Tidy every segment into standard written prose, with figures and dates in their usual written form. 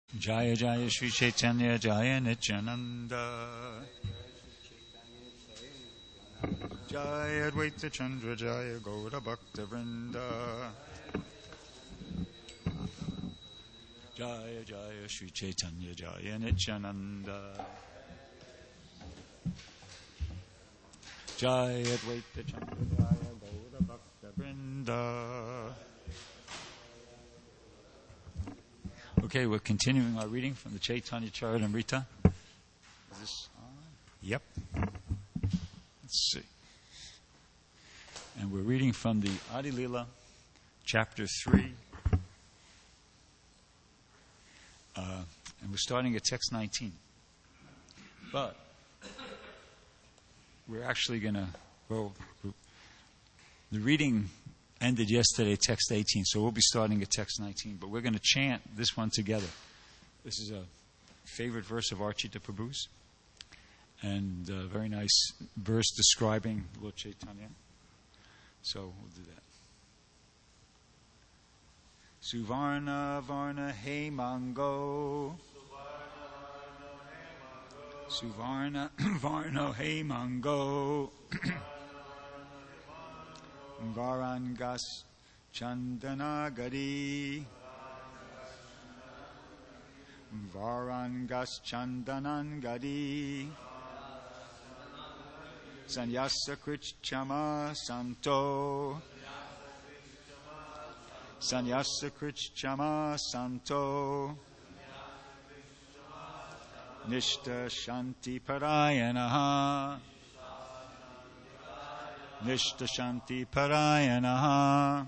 Jaya Jaya Shri Chaitanya Jaya Nityananda Jaya Advaita Chandra Jaya Gaura Bhakta Vrinda Jaya Jaya Shri Chaitanya Jaya Nityananda Jaya Advaita Chandra Jaya Gaura Bhakta Vrinda. Okay, we're continuing our reading from the Chaitanya Charitamrita. Is this on? Yep. Let's see. And we're reading from the Adi Lila, chapter 3. And we're starting at text 19. But we're actually going to go. The reading ended yesterday, text 18, so we'll be starting at text 19. But we're going to chant this one together. This is a favorite verse of Archita Prabhu's, and a very nice verse describing Lord Chaitanya. So we'll do that. Suvarna Varna He Mango. Suvarna Varna He Mango. Varangas Chandanagari. Varangas Chandanangadi. Sanyasa Krichama Santo. Sanyasa Krichama Santo. Nishta Shanti Parayanaha. Nishta Shanti Parayanaha.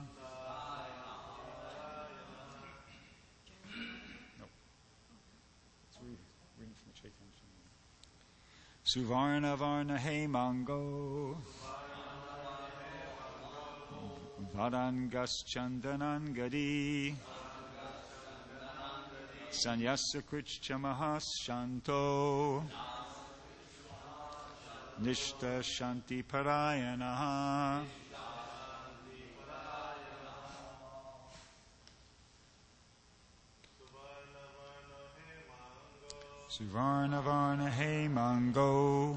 Suvarna Varna He Mango. Varangas Chandanangadi. Sanyasa Krichamaha Shanto. Nishta Shanti Parayanaha. Suvarna Varna He Mango.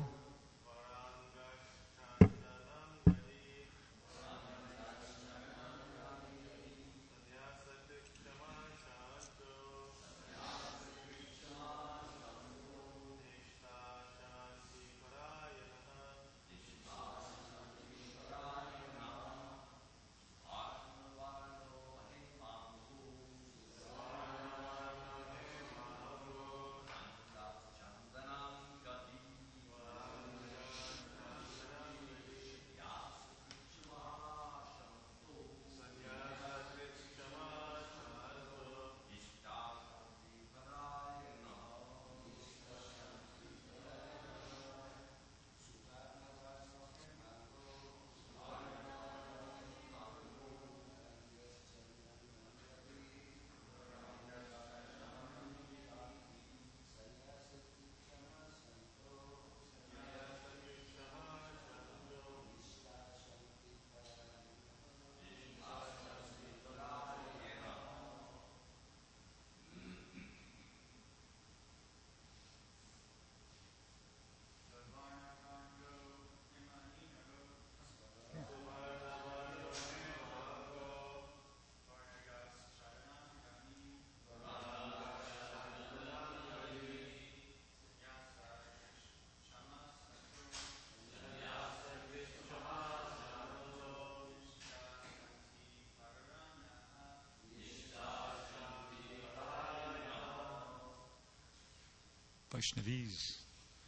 Vaishnavis.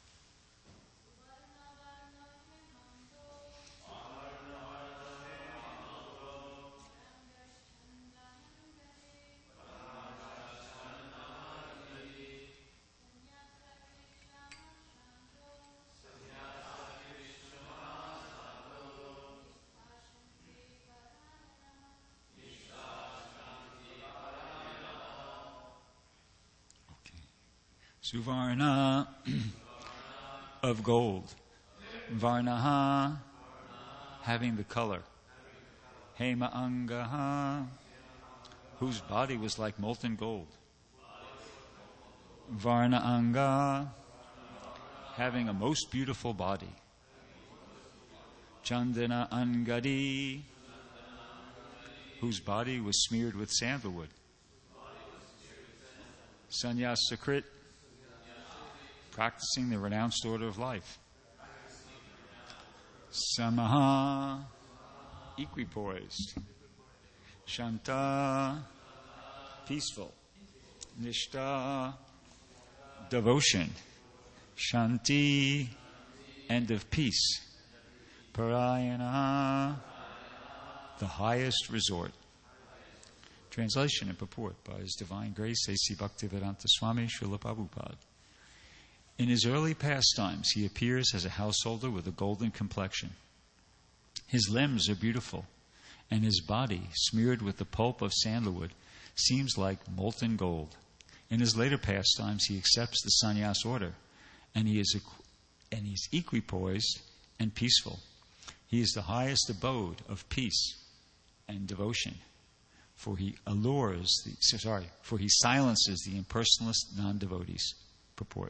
Suvarna of gold. Varnaha, having the color. Hema Angaha, whose body was like molten gold. Varna Anga, having a most beautiful body. Chandana Angadi, whose body was smeared with sandalwood. Sannyas Sakrit, practicing the renounced order of life. Samaha, equipoised. Shanta, peaceful. Nishta, devotion. Shanti, end of peace. Parayana, the highest resort. Translation and purport by His Divine Grace A.C. Bhaktivedanta Swami Srila Prabhupada. In his early pastimes, he appears as a householder with a golden complexion. His limbs are beautiful, and his body, smeared with the pulp of sandalwood, seems like molten gold. In his later pastimes, he accepts the sannyas order, and he's equipoised and peaceful. He is the highest abode of peace and devotion, for he silences the impersonalist non-devotees. Purport.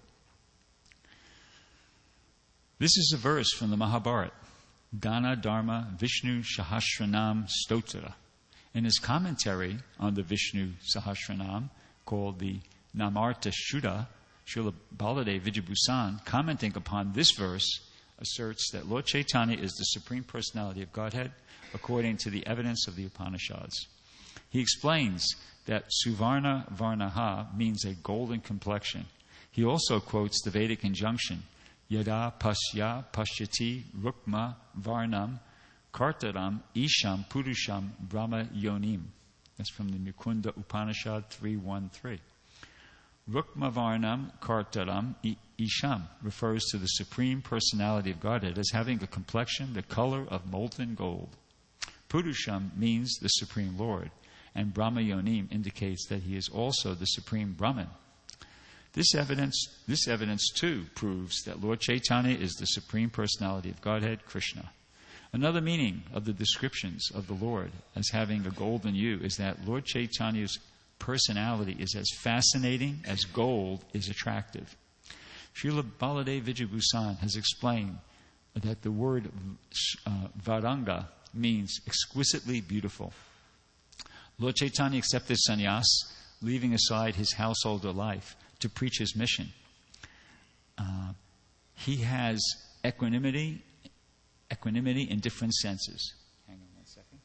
This is a verse from the Mahabharata, Dana Dharma Vishnu Sahasranam Stotra. In his commentary on the Vishnu Sahasranam, called the Namarta Shuddha, Srila Baladev Vijayabhusan, commenting upon this verse, asserts that Lord Chaitanya is the Supreme Personality of Godhead according to the evidence of the Upanishads. He explains that Suvarna Varnaha means a golden complexion. He also quotes the Vedic injunction, Yada Pasya Pashyati Rukma Varnam Kartaram Isham Purusham Brahma Yonim. That's from the Mukunda Upanishad 3.1.3. Rukma Varnam Kartaram Isham refers to the Supreme Personality of Godhead as having a complexion the color of molten gold. Purusham means the Supreme Lord, and Brahma Yonim indicates that he is also the Supreme Brahman. This evidence too proves that Lord Chaitanya is the Supreme Personality of Godhead, Krishna. Another meaning of the descriptions of the Lord as having a golden hue is that Lord Chaitanya's personality is as fascinating as gold is attractive. Srila Baladev Vijayabhusan has explained that the word Varanga means exquisitely beautiful. Lord Chaitanya accepted sannyas, leaving aside his householder life, to preach his mission. He has equanimity in different senses. Hang on one second.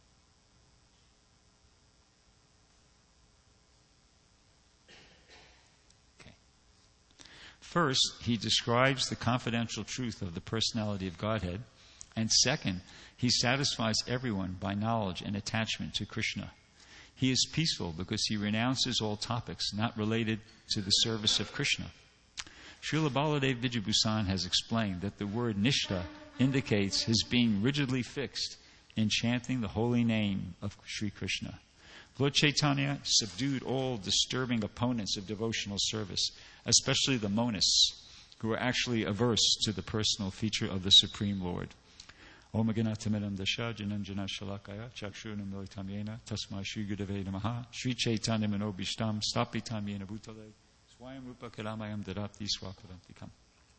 Okay. First, he describes the confidential truth of the personality of Godhead, and second, he satisfies everyone by knowledge and attachment to Krishna. He is peaceful because he renounces all topics not related to the service of Krishna. Srila Baladev Vijayabhusan has explained that the word Nishta indicates his being rigidly fixed in chanting the holy name of Sri Krishna. Lord Chaitanya subdued all disturbing opponents of devotional service, especially the monists, who are actually averse to the personal feature of the Supreme Lord. Om Ganatamiram Dasha Jananjana Shalakaya Chakshunam Militam Yena Tasma Shri Gudave Namaha Shri Chaitanya Manobishtam Stapitam Yena Bhutale Swayam Rupa Kalamayam Dadapti Swakarantikam.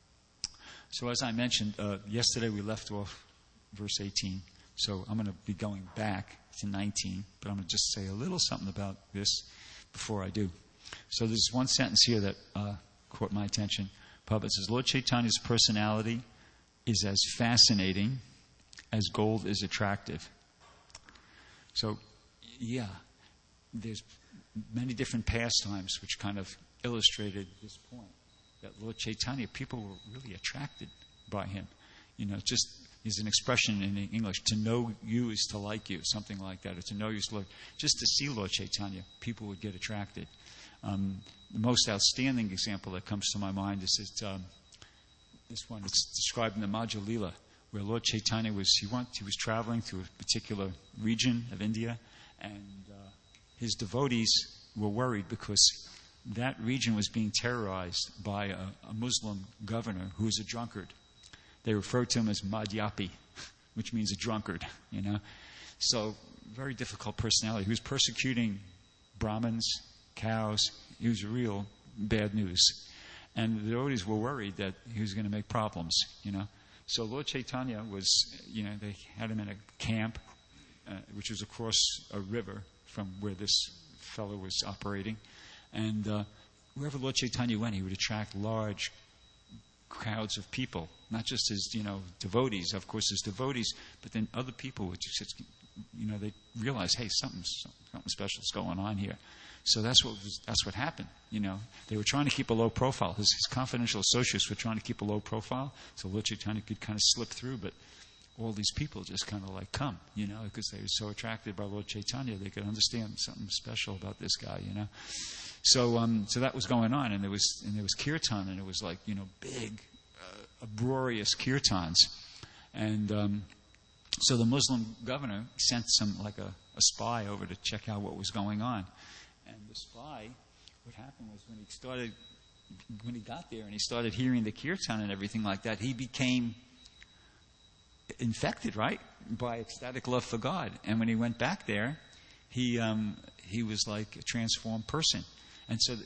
So as I mentioned, yesterday we left off verse 18. So I'm going to be going back to 19, but I'm going to just say a little something about this before I do. So there's one sentence here that caught my attention. Prabhupada says, Lord Chaitanya's personality is as fascinating as gold is attractive. So, yeah, there's many different pastimes which kind of illustrated this point, that Lord Chaitanya, people were really attracted by him. You know, just is an expression in English, to know you is to like you, something like that, or to know you is to like. Just to see Lord Chaitanya, people would get attracted. The most outstanding example that comes to my mind is this one. It's described in the Madhya Lila, where Lord Chaitanya was traveling through a particular region of India, and his devotees were worried because that region was being terrorized by a Muslim governor who was a drunkard. They referred to him as Madhyapi, which means a drunkard, you know. So, very difficult personality. He was persecuting Brahmins, cows. He was a real bad news. And the devotees were worried that he was going to make problems, So Lord Chaitanya was, they had him in a camp, which was across a river from where this fellow was operating. And wherever Lord Chaitanya went, he would attract large crowds of people, not just his, devotees, of course, his devotees, but then other people would just, they realize, hey, something special is going on here. So that's what happened. They were trying to keep a low profile. His confidential associates were trying to keep a low profile, so Lord Chaitanya could kind of slip through. But all these people just kind of come, because they were so attracted by Lord Chaitanya, they could understand something special about this guy, So that was going on, and there was kirtan, and it was big, uproarious kirtans, and so the Muslim governor sent a spy over to check out what was going on. And the spy, what happened was when he got there and he started hearing the kirtan and everything like that, he became infected, right, by ecstatic love for God. And when he went back there, he was like a transformed person. And so,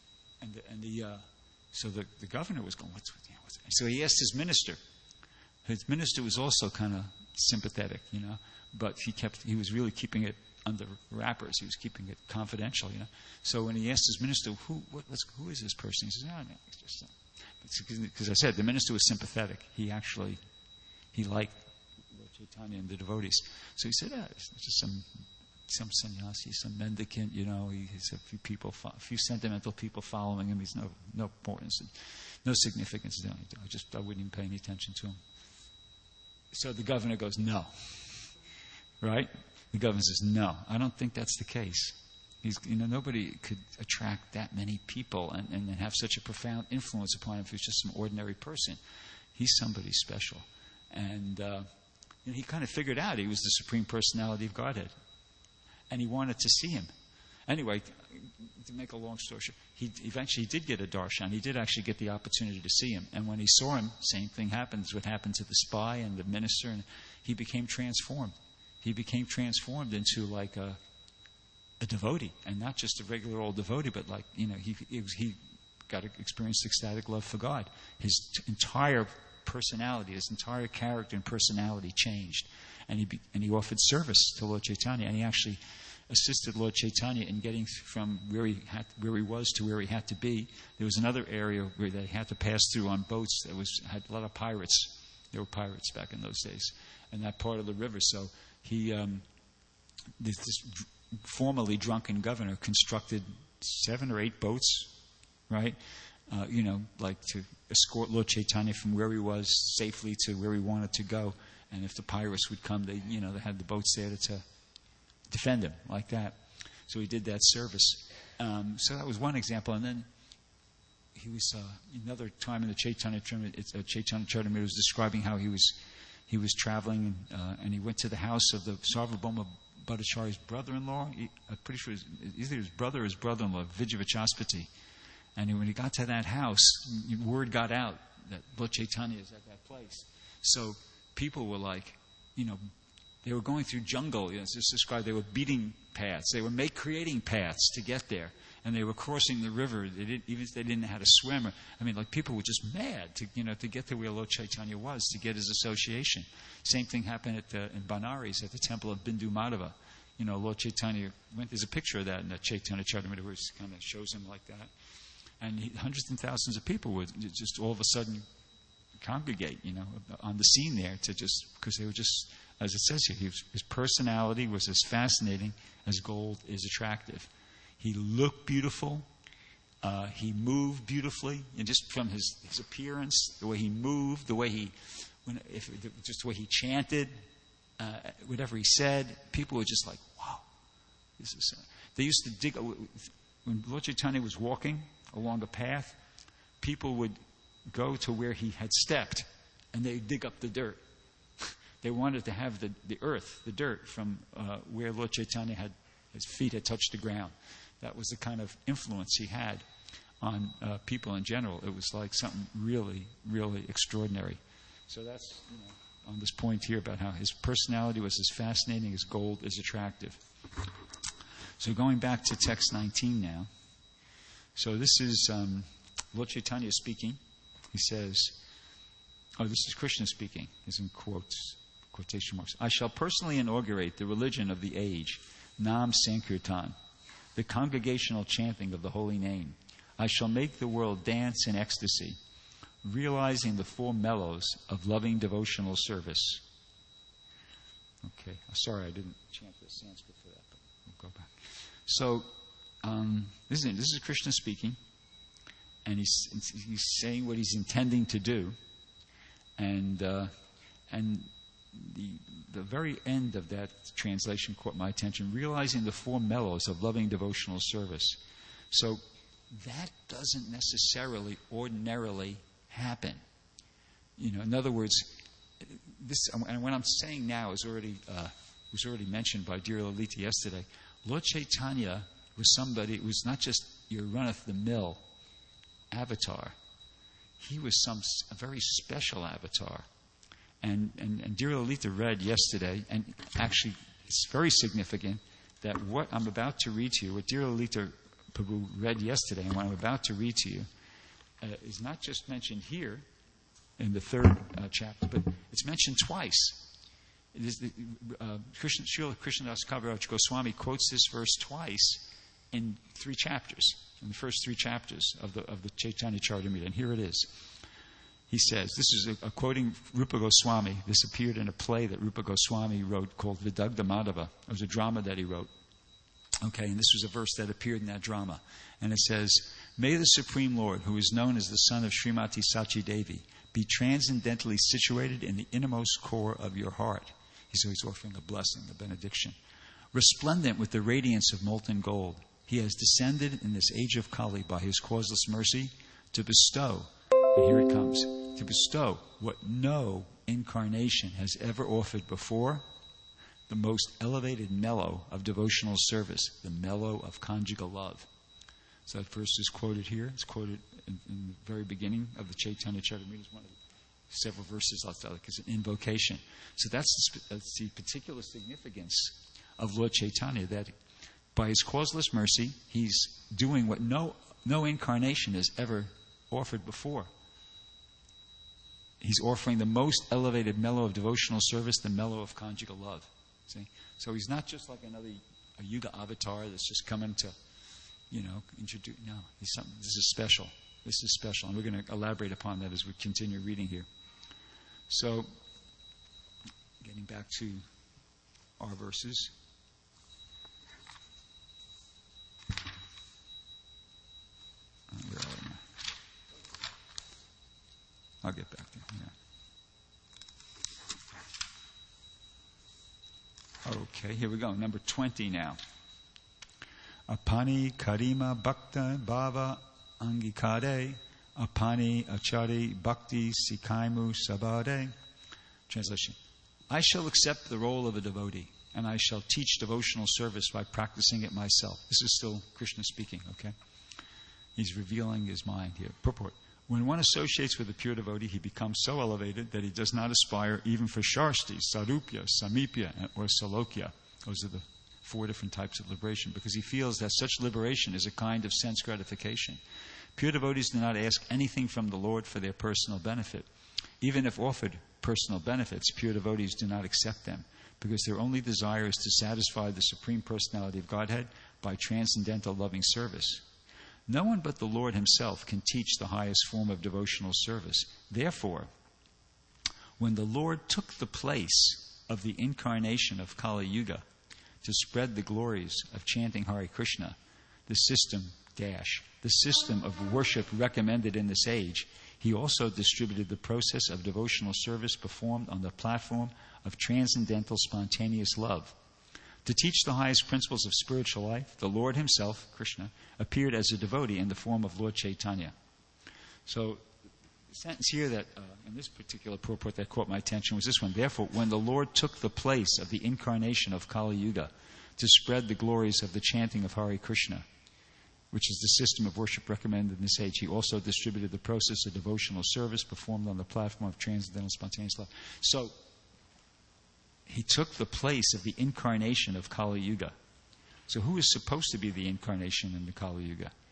the governor was going, what's so he asked his minister. His minister was also kind of sympathetic, but he was really keeping it under wrappers. He was keeping it confidential, So when he asked his minister, who is this person? He says, no, it's just because I said the minister was sympathetic. He liked Lord Chaitanya and the devotees. So he said, it's just some sannyasi, some mendicant, he has a few sentimental people following him. He's no importance, no significance to him. I wouldn't even pay any attention to him. So the governor goes, no. Right? The governor says, no, I don't think that's the case. Nobody could attract that many people and have such a profound influence upon him if he was just some ordinary person. He's somebody special. And he kind of figured out he was the Supreme Personality of Godhead. And he wanted to see him. Anyway, to make a long story short, he eventually did get a darshan. He did actually get the opportunity to see him. And when he saw him, same thing happens. What happened to the spy and the minister, and he became transformed. He became transformed into like a devotee, and not just a regular old devotee, but he got to experience ecstatic love for God. His entire personality, his entire character and personality changed, and he offered service to Lord Chaitanya, and he actually assisted Lord Chaitanya in getting from where he was to where he had to be. There was another area where they had to pass through on boats that had a lot of pirates. There were pirates back in those days, in that part of the river. So this formerly drunken governor constructed 7 or 8 boats, right? To escort Lord Chaitanya from where he was safely to where he wanted to go. And if the pirates would come, they had the boats there to defend him like that. So he did that service. So that was one example. And then he was another time in the Chaitanya Charitamrita was describing how he was traveling and he went to the house of the Sarvabhauma Bhattacharya's brother-in-law. I'm pretty sure either his brother or his brother-in-law, Vijayavachaspati. And when he got to that house, word got out that Lord Chaitanya is at that place. So people were they were going through jungle. It's just described. They were beating paths. They were creating paths to get there. And they were crossing the river. Even if they didn't know how to swim. People were just mad to get to where Lord Chaitanya was, to get his association. Same thing happened in Benares at the temple of Bindu Madhava. Lord Chaitanya went. There's a picture of that in the Chaitanya Charitamrita where it kind of shows him like that. And hundreds and thousands of people would just all of a sudden congregate, on the scene there because they were just, as it says here, his personality was as fascinating as gold is attractive. He looked beautiful. He moved beautifully, and just from his appearance, the way he moved, the way just the way he chanted, whatever he said, people were just like, "Wow, this is." They used to dig when Lord Chaitanya was walking along a path. People would go to where he had stepped, and they dig up the dirt. They wanted to have the dirt from where Lord Chaitanya his feet had touched the ground. That was the kind of influence he had on people in general. It was like something really, really extraordinary. So that's on this point here about how his personality was as fascinating as gold is attractive. So going back to text 19 now. So this is Lord Chaitanya speaking. He says, this is Krishna speaking. He's in quotation marks. I shall personally inaugurate the religion of the age, Nam Sankirtan, the congregational chanting of the holy name. I shall make the world dance in ecstasy, realizing the four mellows of loving devotional service. Okay, sorry I didn't chant the Sanskrit for that, but we'll go back. So, this is Krishna speaking, and he's saying what he's intending to do, and the very end of that translation caught my attention, realizing the four mellows of loving devotional service. So that doesn't necessarily ordinarily happen. In other words, this, and what I'm saying now is already mentioned by Dear Lalita yesterday. Lord Chaitanya was somebody, it was not just your run-of-the-mill avatar. He was a very special avatar. And Dear Lalita read yesterday, and actually it's very significant that what I'm about to read to you, what Dear Lalita Prabhu read yesterday, and what I'm about to read to you, is not just mentioned here in the third chapter, but it's mentioned twice. It is Srila Krishnadas Kaviraj Goswami quotes this verse twice in 3 chapters, in the first 3 chapters of the Chaitanya Charitamrita, and here it is. He says, this is a quoting Rupa Goswami. This appeared in a play that Rupa Goswami wrote called Vidagdha Madhava. It was a drama that he wrote. Okay, and this was a verse that appeared in that drama. And it says, may the Supreme Lord, who is known as the son of Srimati Sachi Devi, be transcendently situated in the innermost core of your heart. He's always offering a blessing, a benediction. Resplendent with the radiance of molten gold, he has descended in this age of Kali by his causeless mercy to bestow, and here it comes, to bestow what no incarnation has ever offered before, the most elevated mellow of devotional service, the mellow of conjugal love. So that verse is quoted here. It's quoted in the very beginning of the Chaitanya Charitamrita. It's one of the several verses like it's an invocation. So that's the particular significance of Lord Chaitanya, that by his causeless mercy, he's doing what no incarnation has ever offered before. He's offering the most elevated mellow of devotional service, the mellow of conjugal love. See? So he's not just like a Yuga avatar that's just coming to, introduce. No, he's something. This is special. This is special. And we're going to elaborate upon that as we continue reading here. So, getting back to our verses. Where are we now? I'll get back there. Yeah. Okay, here we go. Number 20 now. Apani karima bhakta bhava angikade, apani achari bhakti sikaimu sabade. Translation. I shall accept the role of a devotee, and I shall teach devotional service by practicing it myself. This is still Krishna speaking, okay? He's revealing his mind here. Purport. When one associates with a pure devotee, he becomes so elevated that he does not aspire even for Sharshti, Sarupya, Samipya, or Salokya. Those are the 4 different types of liberation, because he feels that such liberation is a kind of sense gratification. Pure devotees do not ask anything from the Lord for their personal benefit. Even if offered personal benefits, pure devotees do not accept them, because their only desire is to satisfy the Supreme Personality of Godhead by transcendental loving service. No one but the Lord himself can teach the highest form of devotional service. Therefore, when the Lord took the place of the incarnation of Kali Yuga to spread the glories of chanting Hare Krishna, the system of worship recommended in this age, he also distributed the process of devotional service performed on the platform of transcendental spontaneous love. To teach the highest principles of spiritual life, the Lord himself, Krishna, appeared as a devotee in the form of Lord Chaitanya. So, the sentence here that, in this particular purport that caught my attention was this one. Therefore, when the Lord took the place of the incarnation of Kali Yuga to spread the glories of the chanting of Hare Krishna, which is the system of worship recommended in this age, he also distributed the process of devotional service performed on the platform of transcendental spontaneous love. So, he took the place of the incarnation of Kali Yuga. So who is supposed to be the incarnation in the Kali Yuga?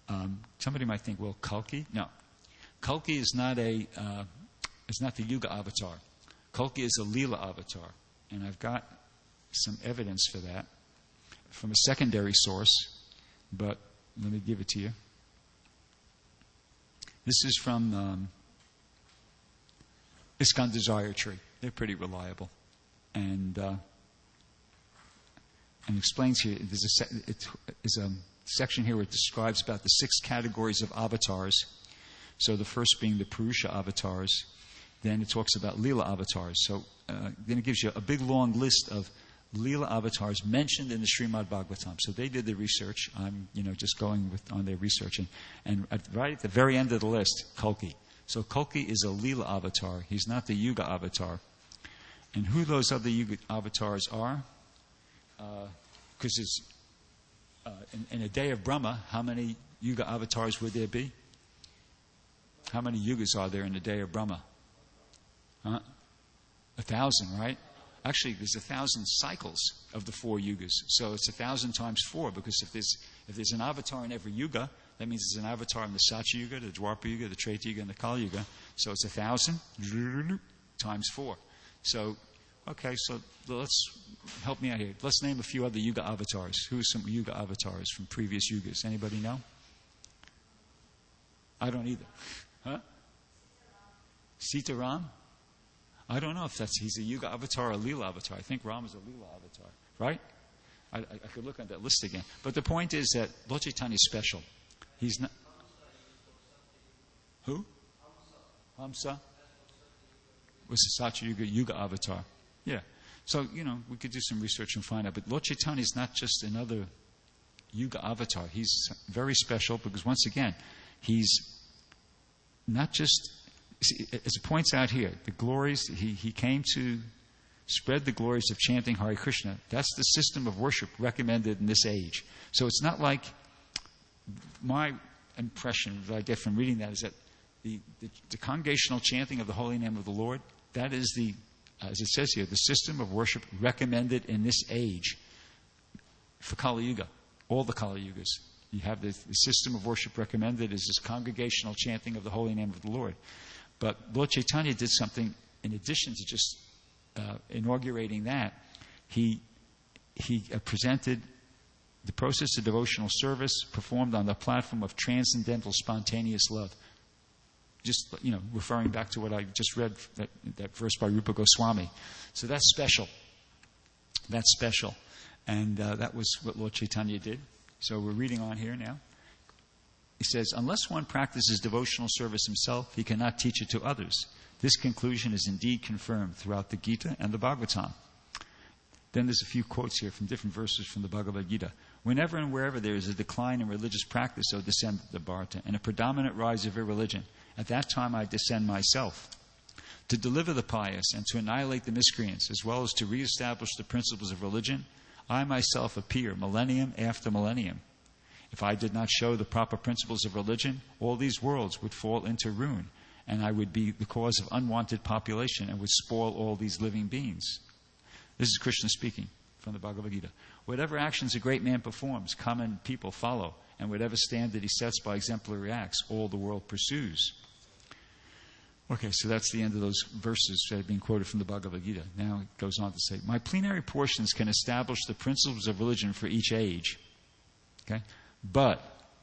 Somebody might think, well, Kalki? No. Kalki is not the Yuga avatar. Kalki is a Leela avatar. And I've got some evidence for that from a secondary source, but let me give it to you. This is from ISKCON Desire Tree. They're pretty reliable. And explains here, there's a section here where it describes about the 6 categories of avatars. So the first being the Purusha avatars. Then it talks about Leela avatars. So then it gives you a big long list of Leela avatars mentioned in the Srimad Bhagavatam. So they did the research. I'm just going on their research. And right at the very end of the list, Kalki. So Kalki is a Leela avatar. He's not the Yuga avatar. And who those other Yuga avatars are? Because it's in a day of Brahma, how many Yuga avatars would there be? How many Yugas are there in the day of Brahma? 1,000, right? Actually, there's 1,000 cycles of the 4 Yugas. So it's 1,000 times 4, because if there's an avatar in every Yuga, that means there's an avatar in the Satya Yuga, the Dwapara Yuga, the Treta Yuga, and the Kali Yuga. So it's 1,000 times 4. So, okay, so let's help me out here. Let's name a few other Yuga avatars. Who are some Yuga avatars from previous Yugas? Anybody know? I don't either. Huh? Sitaram? I don't know if he's a Yuga avatar or a Leela avatar. I think Ram is a Leela avatar, right? I could look at that list again. But the point is that Lord Chaitanya is special. He's not. Who? Hamsa was the Satya Yuga avatar. Yeah. So, we could do some research and find out. But Lord Chaitanya is not just another Yuga avatar. He's very special because, once again, he's not just, as it points out here, the glories, he came to spread the glories of chanting Hare Krishna. That's the system of worship recommended in this age. So it's not like, my impression that I get from reading that is that the congregational chanting of the holy name of the Lord, that is as it says here, the system of worship recommended in this age for Kali Yuga, all the Kali Yugas. You have the system of worship recommended is this congregational chanting of the holy name of the Lord. But Lord Chaitanya did something in addition to just inaugurating that. He presented the process of devotional service performed on the platform of transcendental spontaneous love. Just, referring back to what I just read, that verse by Rupa Goswami. So that's special. That's special. And that was what Lord Chaitanya did. So we're reading on here now. He says, unless one practices devotional service himself, he cannot teach it to others. This conclusion is indeed confirmed throughout the Gita and the Bhagavatam. Then there's a few quotes here from different verses from the Bhagavad Gita. Whenever and wherever there is a decline in religious practice, O descend the Bharata, and a predominant rise of irreligion, at that time I descend myself to deliver the pious and to annihilate the miscreants, as well as to reestablish the principles of religion. I myself appear millennium after millennium. If I did not show the proper principles of religion, all these worlds would fall into ruin, and I would be the cause of unwanted population and would spoil all these living beings. This is Krishna speaking from the Bhagavad Gita. Whatever actions a great man performs, common people follow, and whatever standard he sets by exemplary acts, all the world pursues. Okay, so that's the end of those verses that have been quoted from the Bhagavad Gita. Now it goes on to say, my plenary portions can establish the principles of religion for each age. Okay? But,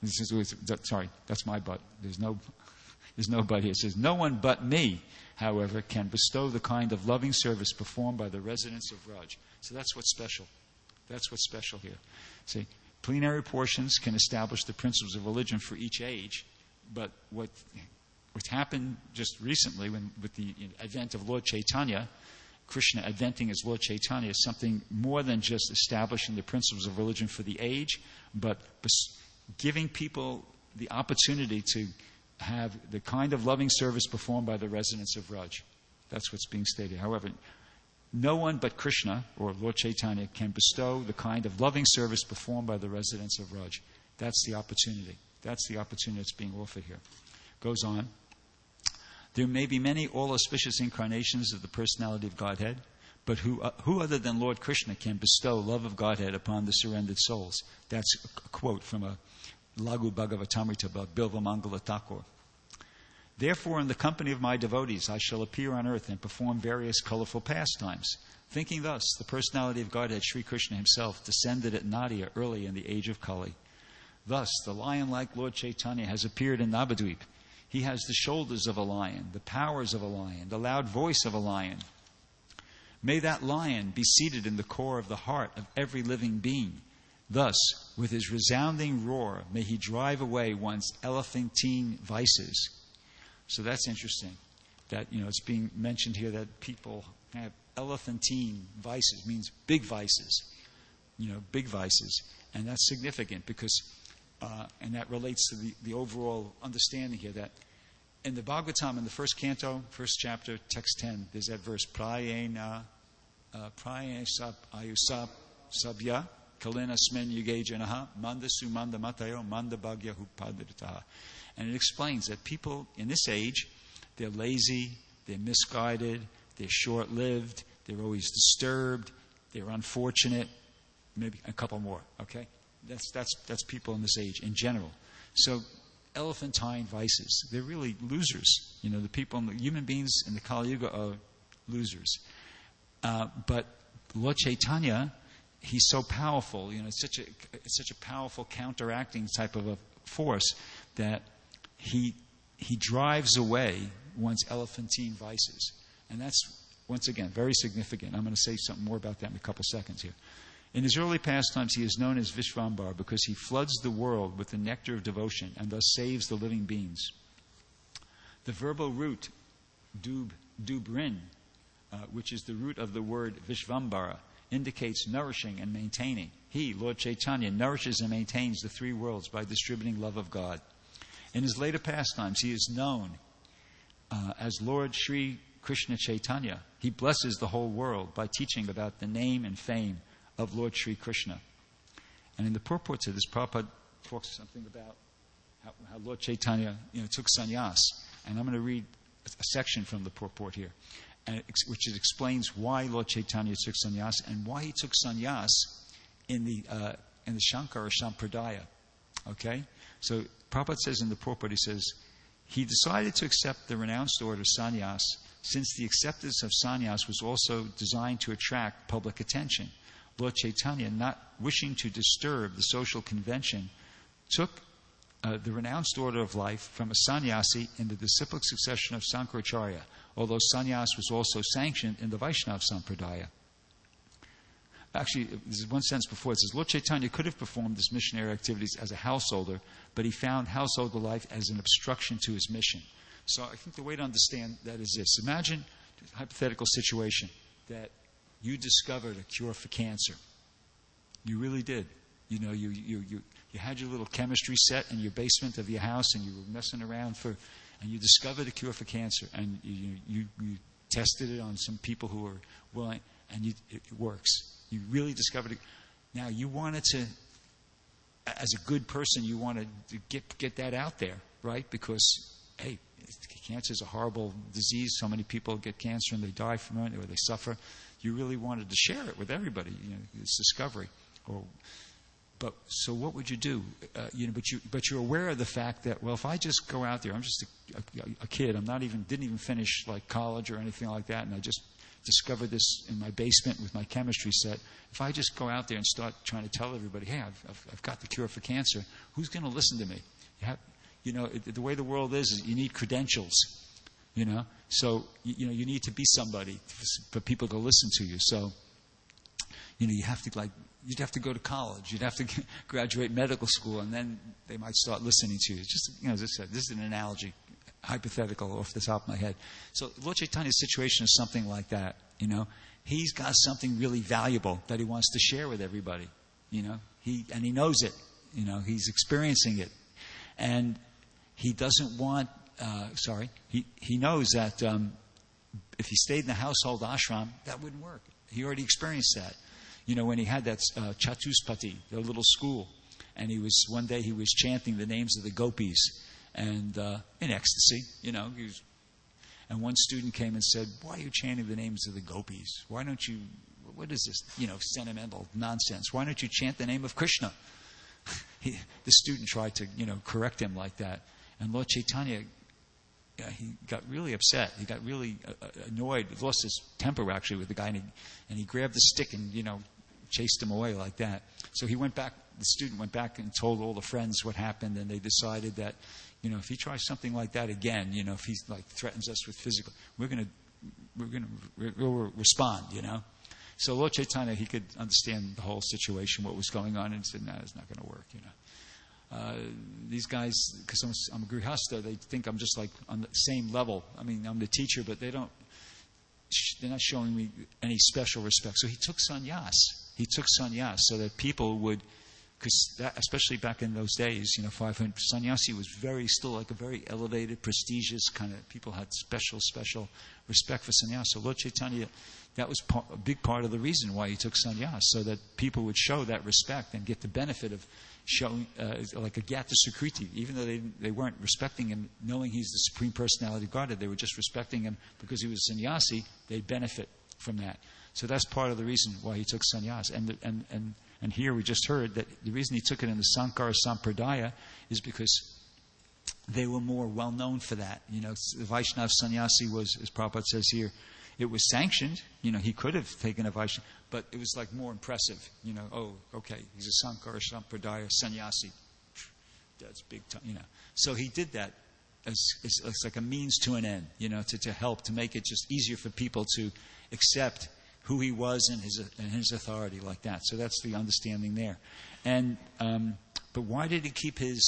that's my but. There's no but here. It says, no one but me, however, can bestow the kind of loving service performed by the residents of Raj. So that's what's special. That's what's special here. See, plenary portions can establish the principles of religion for each age, but what happened just recently with the advent of Lord Chaitanya, Krishna adventing as Lord Chaitanya, is something more than just establishing the principles of religion for the age, but giving people the opportunity to have the kind of loving service performed by the residents of Raj. That's what's being stated. However, no one but Krishna, or Lord Chaitanya, can bestow the kind of loving service performed by the residents of Raj. That's the opportunity. That's the opportunity that's being offered here. Goes on. There may be many all-auspicious incarnations of the personality of Godhead, but who other than Lord Krishna can bestow love of Godhead upon the surrendered souls? That's a quote from a Lagu Bhagavatamrita by Bilva Mangala Thakur. Therefore, in the company of my devotees, I shall appear on earth and perform various colorful pastimes. Thinking thus, the personality of Godhead, Sri Krishna himself, descended at Nadia early in the age of Kali. Thus, the lion-like Lord Chaitanya has appeared in Navadvip. He has the shoulders of a lion, the powers of a lion, the loud voice of a lion. May that lion be seated in the core of the heart of every living being. Thus, with his resounding roar, may he drive away one's elephantine vices. So that's interesting. That, it's being mentioned here that people have elephantine vices, means big vices. Big vices. And that's significant because, and that relates to the overall understanding here that in the Bhagavatam, in the first canto, first chapter, text 10, there's that verse, Prayena sab ayusab sabya kalena smen yuge janaha manda sumanda matayo manda bhagya hupadritaha. And it explains that people in this age, they're lazy, they're misguided, they're short-lived, they're always disturbed, they're unfortunate, maybe a couple more, okay? That's people in this age in general. So elephantine vices, they're really losers. The people, the human beings in the Kali Yuga are losers. But Lord Chaitanya, he's so powerful. It's such a powerful counteracting type of a force that he drives away one's elephantine vices. And that's, once again, very significant. I'm going to say something more about that in a couple seconds here. In his early pastimes, he is known as Vishvambar because he floods the world with the nectar of devotion and thus saves the living beings. The verbal root, dubrin, which is the root of the word Vishvambara, indicates nourishing and maintaining. He, Lord Chaitanya, nourishes and maintains the three worlds by distributing love of God. In his later pastimes, he is known as Lord Sri Krishna Chaitanya. He blesses the whole world by teaching about the name and fame of Lord Sri Krishna. And in the purport to this, Prabhupada talks something about how Lord Chaitanya took sannyas. And I'm going to read a section from the purport here, which explains why Lord Chaitanya took sannyas and why he took sannyas in the Shankara Sampradaya. Okay? So Prabhupada says in the purport, he says, he decided to accept the renounced order sannyas since the acceptance of sannyas was also designed to attract public attention. Lord Chaitanya, not wishing to disturb the social convention, took the renounced order of life from a sannyasi in the disciplic succession of Sankaracharya, although sannyas was also sanctioned in the Vaishnava Sampradaya. Actually, there's one sentence before it says, Lord Chaitanya could have performed his missionary activities as a householder, but he found householder life as an obstruction to his mission. So I think the way to understand that is this. Imagine a hypothetical situation that you discovered a cure for cancer. You really did. You had your little chemistry set in your basement of your house and you were messing around and you discovered a cure for cancer and you tested it on some people who were willing and it works. You really discovered it. Now you wanted to, as a good person, you wanted to get that out there, right? Because, hey, cancer is a horrible disease. So many people get cancer and they die from it or they suffer. You really wanted to share it with everybody, this discovery. So what would you do? But you're aware of the fact that, well, if I just go out there, I'm just a kid. Didn't even finish like college or anything like that, and I just discovered this in my basement with my chemistry set. If I just go out there and start trying to tell everybody, hey, I've got the cure for cancer, who's going to listen to me? The way the world is you need credentials. So you need to be somebody for people to listen to you. So you'd have to go to college, you'd have to graduate medical school, and then they might start listening to you. Just as I said, this is an analogy, hypothetical off the top of my head. So Lord Chaitanya's situation is something like that. He's got something really valuable that he wants to share with everybody. He knows it. He's experiencing it, and he doesn't want. He knows that if he stayed in the household ashram, that wouldn't work. He already experienced that. When he had that Chatuspati, the little school, and one day he was chanting the names of the gopis, and in ecstasy, and one student came and said, "Why are you chanting the names of the gopis? Why don't you? What is this? Sentimental nonsense. Why don't you chant the name of Krishna?" the student tried to, correct him like that. And Lord Chaitanya, he got really upset. He got really annoyed. He lost his temper, actually, with the guy. And he grabbed the stick and, chased him away like that. So he went back, the student went back and told all the friends what happened. And they decided that, if he tries something like that again, if he threatens us with physical, we'll respond, So Lord Chaitanya, he could understand the whole situation, what was going on, and said, no, it's not going to work, These guys, because I'm a grihasta, they think I'm just on the same level. I mean, I'm the teacher, but they're not showing me any special respect. So he took sannyas. He took sannyas so that people would, because especially back in those days, 500, sannyasi was still a very elevated, prestigious kind of, people had special respect for sannyas. So Lord Chaitanya, that was a big part of the reason why he took sannyas, so that people would show that respect and get the benefit of showing, like a Gyata Sukriti. Even though they weren't respecting him, knowing he's the Supreme Personality of Godhead, they were just respecting him because he was a sannyasi, they'd benefit from that. So that's part of the reason why he took sannyas. And here we just heard that the reason he took it in the Sankara Sampradaya is because they were more well known for that. The Vaishnava sannyasi was, as Prabhupada says here, it was sanctioned. He could have taken a Vaishnava, but it was more impressive. Oh, okay, he's a Sankara Sampradaya sannyasi. That's big time. So he did that as like a means to an end. To help, to make it just easier for people to accept who he was and his authority like that. So that's the understanding there. And but why did he keep his?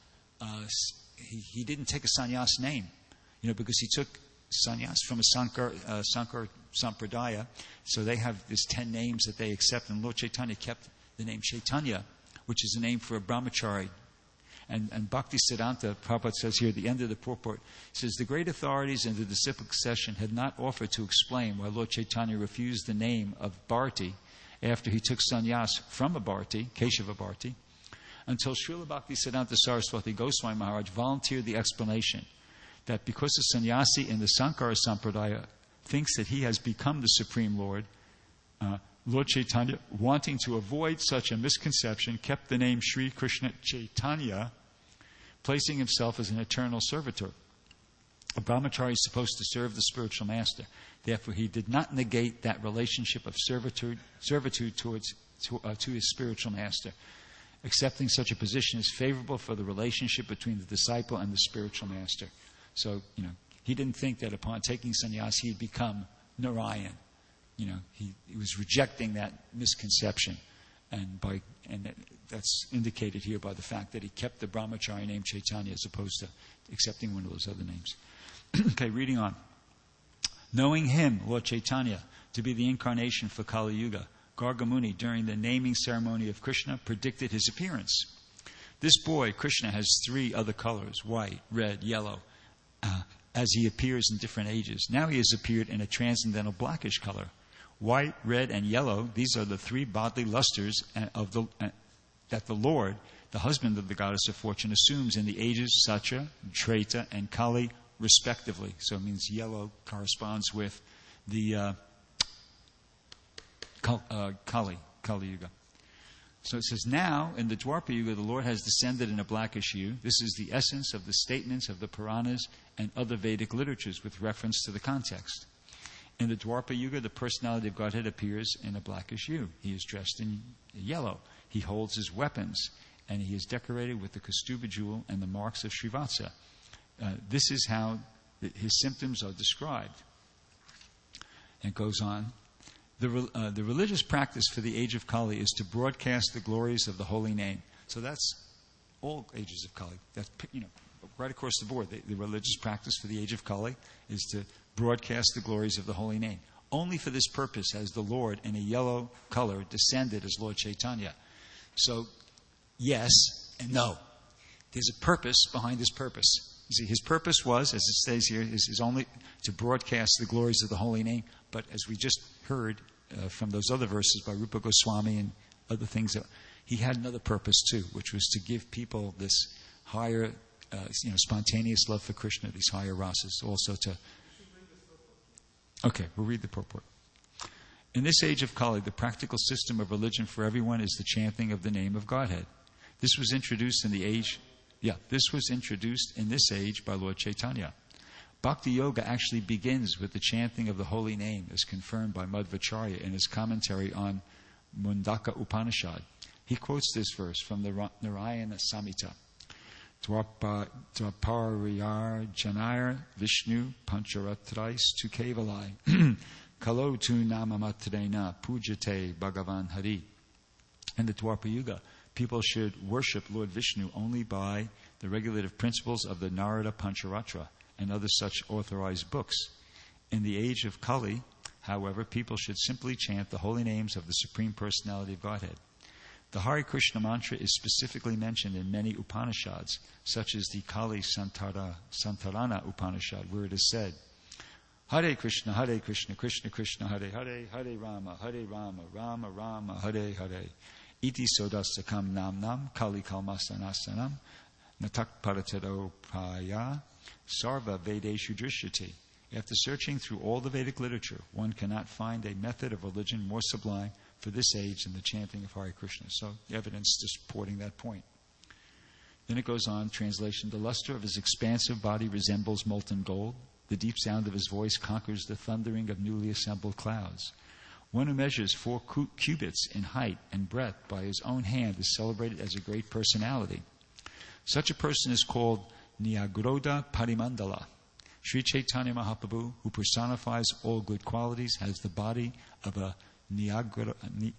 He didn't take a sannyas name, because he took sannyas from a Sankara Sampradaya. So they have this 10 names that they accept, and Lord Chaitanya kept the name Chaitanya, which is a name for a brahmachari. And Bhakti Siddhanta, Prabhupada says here at the end of the purport, says, the great authorities in the disciplic session had not offered to explain why Lord Chaitanya refused the name of Bharti after he took sannyas from a Bharti, Keshava Bharti, until Srila Bhakti Siddhanta Saraswati Goswami Maharaj volunteered the explanation that because a sannyasi in the Sankara Sampradaya thinks that he has become the Supreme Lord, Lord Chaitanya, wanting to avoid such a misconception, kept the name Sri Krishna Chaitanya, placing himself as an eternal servitor. A brahmachari is supposed to serve the spiritual master. Therefore, he did not negate that relationship of servitude to his spiritual master. Accepting such a position is favorable for the relationship between the disciple and the spiritual master. So, he didn't think that upon taking sannyas, he'd become Narayan. He was rejecting that misconception, and that's indicated here by the fact that he kept the brahmachari name Chaitanya as opposed to accepting one of those other names. Okay, reading on. Knowing him, Lord Chaitanya, to be the incarnation for Kali Yuga, Gargamuni, during the naming ceremony of Krishna, predicted his appearance. This boy, Krishna, has 3 other colors, white, red, yellow, as he appears in different ages. Now he has appeared in a transcendental blackish color. White, red, and yellow, these are the 3 bodily lusters that the Lord, the husband of the goddess of fortune, assumes in the ages Satya, Treta, and Kali, respectively. So it means yellow corresponds with the Kali Yuga. So it says, now, in the Dwapara Yuga, the Lord has descended in a blackish hue. This is the essence of the statements of the Puranas and other Vedic literatures with reference to the context. In the Dwapara Yuga, the personality of Godhead appears in a blackish hue. He is dressed in yellow. He holds his weapons, and he is decorated with the Kaustubha jewel and the marks of Srivatsa. This is how his symptoms are described. And it goes on. The religious practice for the age of Kali is to broadcast the glories of the holy name. So that's all ages of Kali. That's, right across the board. The religious practice for the age of Kali is to broadcast the glories of the holy name. Only for this purpose has the Lord in a yellow color descended as Lord Chaitanya. So, yes and no. There's a purpose behind his purpose. You see, his purpose was, as it says here, is only to broadcast the glories of the holy name. But as we just heard from those other verses by Rupa Goswami and other things, he had another purpose too, which was to give people this higher, spontaneous love for Krishna, these higher rasas. Also to... Okay, we'll read the purport. In this age of Kali, the practical system of religion for everyone is the chanting of the name of Godhead. This was introduced in this age by Lord Chaitanya. Bhakti Yoga actually begins with the chanting of the holy name as confirmed by Madhvacharya in his commentary on Mundaka Upanishad. He quotes this verse from the Narayana Samhita. Dwapariyar Janayar Vishnu Pancharatrais tu Kevalai Kalo tu Namamatrena Pujate Bhagavan Hari. In the Dwapar Yuga, people should worship Lord Vishnu only by the regulative principles of the Narada Pancharatra and other such authorized books. In the age of Kali, however, people should simply chant the holy names of the Supreme Personality of Godhead. The Hare Krishna mantra is specifically mentioned in many Upanishads, such as the Kali Santarana Upanishad, where it is said, Hare Krishna, Krishna Krishna, Hare Hare, Hare Rama, Rama Rama, Hare Hare. Iti sodastakam nam Kali kalmasanasanam natak paratado paya sarva vedeshu drishyati. After searching through all the Vedic literature, one cannot find a method of religion more sublime for this age than the chanting of Hare Krishna. So, evidence supporting that point. Then it goes on, translation, the luster of his expansive body resembles molten gold. The deep sound of his voice conquers the thundering of newly assembled clouds. One who measures 4 cubits in height and breadth by his own hand is celebrated as a great personality. Such a person is called Nyagroda Parimandala. Sri Chaitanya Mahaprabhu, who personifies all good qualities, has the body of a Nyagroda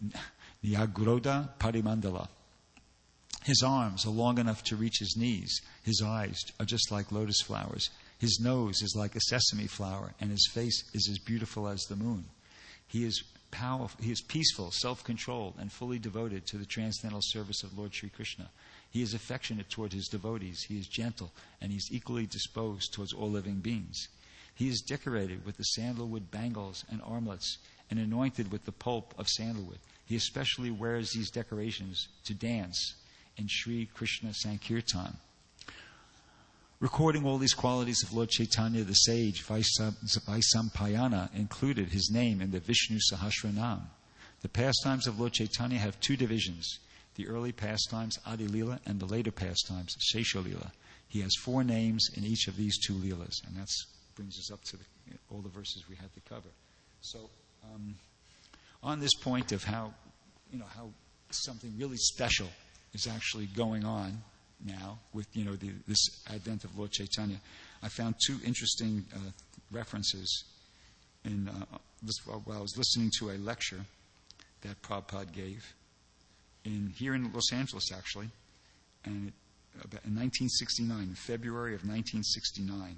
Parimandala. His arms are long enough to reach his knees. His eyes are just like lotus flowers. His nose is like a sesame flower, and his face is as beautiful as the moon. He is powerful. He is peaceful, self-controlled, and fully devoted to the transcendental service of Lord Sri Krishna. He is affectionate toward his devotees. He is gentle, and he is equally disposed towards all living beings. He is decorated with the sandalwood bangles and armlets, and anointed with the pulp of sandalwood. He especially wears these decorations to dance in Sri Krishna Sankirtan. Recording all these qualities of Lord Chaitanya, the sage Vaisampayana included his name in the Vishnu Sahasranam. The pastimes of Lord Chaitanya have 2 divisions: the early pastimes, Adi Lila, and the later pastimes, Shesha Lila. He has 4 names in each of these 2 Leelas, and that brings us up to all the verses we had to cover. So, on this point of how something really special is actually going on now with this advent of Lord Chaitanya, I found 2 interesting references while I was listening to a lecture that Prabhupada gave here in Los Angeles, actually, and in 1969, February of 1969.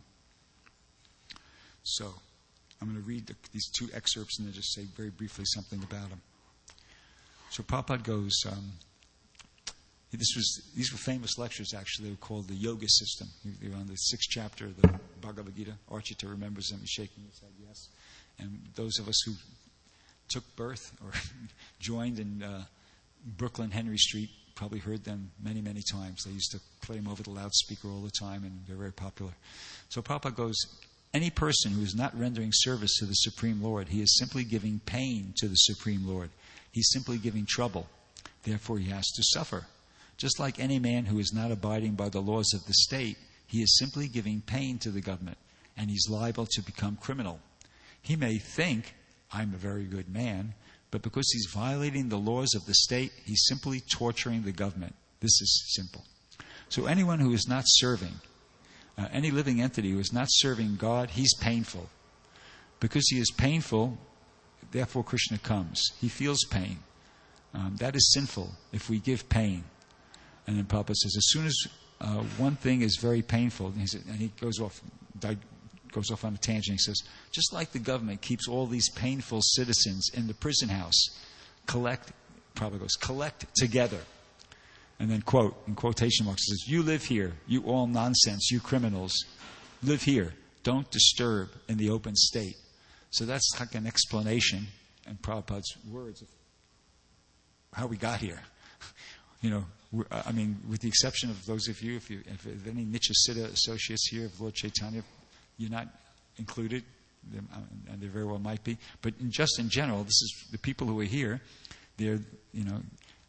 So I'm going to read these 2 excerpts and then just say very briefly something about them. So Prabhupada goes, these were famous lectures, actually. They were called the Yoga System. They were on the 6th chapter of the Bhagavad Gita. Archita remembers them. He's shaking his head, yes. And those of us who took birth or joined in Brooklyn, Henry Street, probably heard them many, many times. They used to play them over the loudspeaker all the time, and they're very popular. So Prabhupada goes, any person who is not rendering service to the Supreme Lord, he is simply giving pain to the Supreme Lord. He's simply giving trouble. Therefore, he has to suffer. Just like any man who is not abiding by the laws of the state, he is simply giving pain to the government, and he's liable to become criminal. He may think, I'm a very good man, but because he's violating the laws of the state, he's simply torturing the government. This is simple. So anyone who is not serving, any living entity who is not serving God, he's painful. Because he is painful, therefore Krishna comes. He feels pain. That is sinful if we give pain. And then Prabhupada says, as soon as one thing is very painful, and he goes off on a tangent, he says, just like the government keeps all these painful citizens in the prison house, collect together. And then quote, in quotation marks, he says, you live here, you all nonsense, you criminals, live here. Don't disturb in the open state. So that's like an explanation in Prabhupada's words of how we got here. With the exception of those of you, if any Nitya Siddha associates here of Lord Chaitanya, you're not included, and there very well might be. But just in general, this is the people who are here. They're,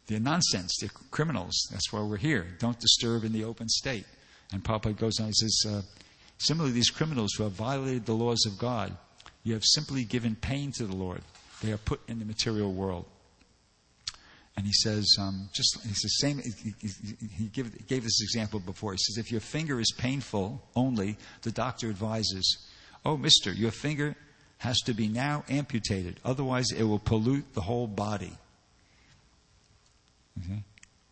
They're nonsense. They're criminals. That's why we're here. Don't disturb in the open state. And Prabhupada goes on, he says, similarly, these criminals who have violated the laws of God, you have simply given pain to the Lord. They are put in the material world. And he says, he gave this example before. He says, if your finger is painful only, the doctor advises, oh, mister, your finger has to be now amputated. Otherwise, it will pollute the whole body. Okay?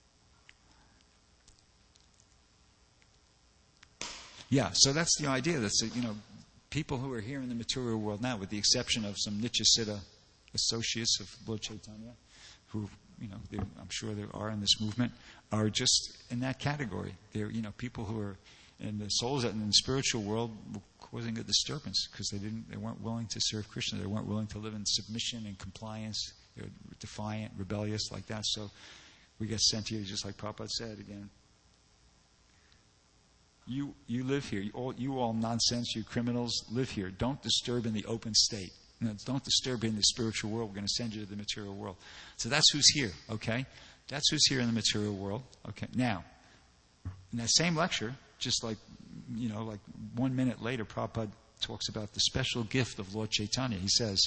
Yeah, so that's the idea. That's, people who are here in the material world now, with the exception of some Nityasiddha associates of Lord Chaitanya, who, I'm sure there are in this movement, are just in that category. They're, people who are in the souls in the spiritual world were causing a disturbance because they weren't willing to serve Krishna. They weren't willing to live in submission and compliance. They were defiant, rebellious, like that. So we get sent here, just like Prabhupada said again. You live here. You all nonsense, you criminals, live here. Don't disturb in the open state. Don't disturb in the spiritual world. We're going to send you to the material world. So that's who's here, okay? That's who's here in the material world. Okay. Now, in that same lecture, just like 1 minute later, Prabhupada talks about the special gift of Lord Chaitanya. He says,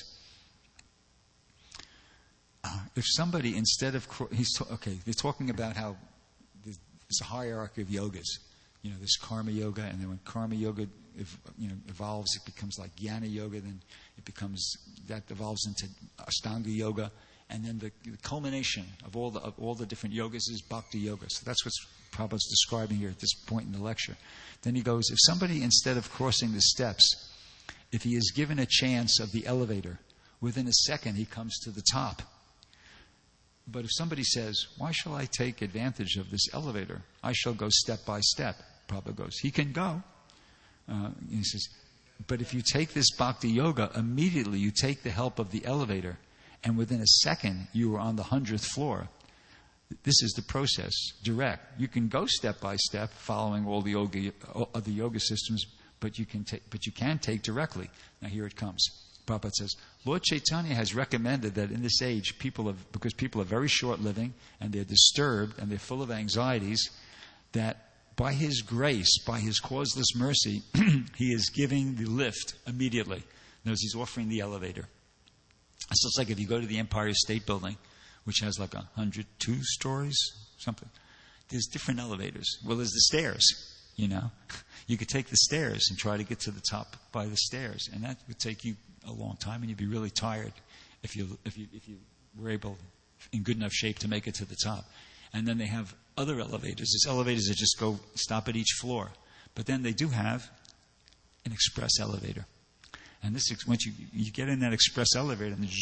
if somebody instead of they're talking about how there's a hierarchy of yogas. This karma yoga, and then when karma yoga evolves, it becomes like jnana yoga. Then that evolves into ashtanga yoga, and then the culmination of all the different yogas is bhakti yoga. So that's what Prabhupada's describing here at this point in the lecture. Then he goes, if somebody instead of crossing the steps, if he is given a chance of the elevator, within a second he comes to the top. But if somebody says, why shall I take advantage of this elevator? I shall go step by step. Prabhupada goes, he can go. He says, but if you take this bhakti yoga, immediately you take the help of the elevator, and within a second you are on the 100th floor. This is the process, direct. You can go step by step, following all the yoga systems, but you can take directly. Now here it comes. Prabhupada says, Lord Chaitanya has recommended that in this age, because people are very short-living and they're disturbed and they're full of anxieties, that by His grace, by His causeless mercy, He is giving the lift immediately. In other words, He's offering the elevator. So it's like if you go to the Empire State Building, which has like 102 stories, something. There's different elevators. Well, there's the stairs, You could take the stairs and try to get to the top by the stairs, and that would take you a long time, and you'd be really tired if you were able, in good enough shape, to make it to the top. And then they have other elevators. There's elevators that just go stop at each floor, but then they do have an express elevator. And this, once you get in that express elevator, and